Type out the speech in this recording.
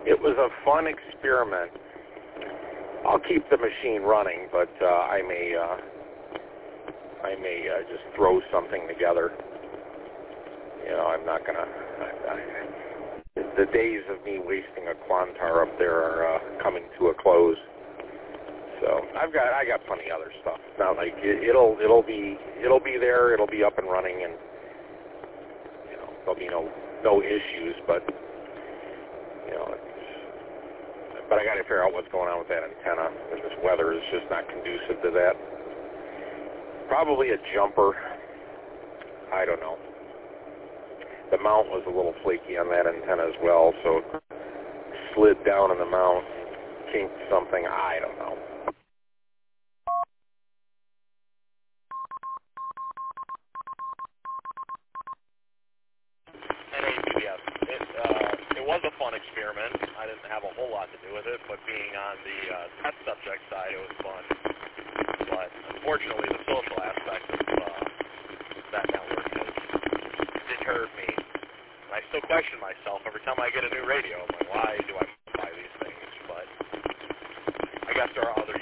It was a fun experiment. I'll keep the machine running, but I may just throw something together. You know, I'm not gonna. The days of me wasting a Quantar up there are coming to a close. So I got plenty of other stuff. It's not like it'll be there. It'll be up and running, and you know there'll be no issues. But you know, but I got to figure out what's going on with that antenna. And this weather is just not conducive to that. Probably a jumper. I don't know. The mount was a little flaky on that antenna as well, so it slid down in the mount, kinked something. I don't know. NABS. It was a fun experiment. I didn't have a whole lot to do with it, but being on the test subject side, it was fun. But unfortunately, the social aspect of that network has deterred me. And I still question myself every time I get a new radio. I'm like, why do I buy these things? But I guess there are other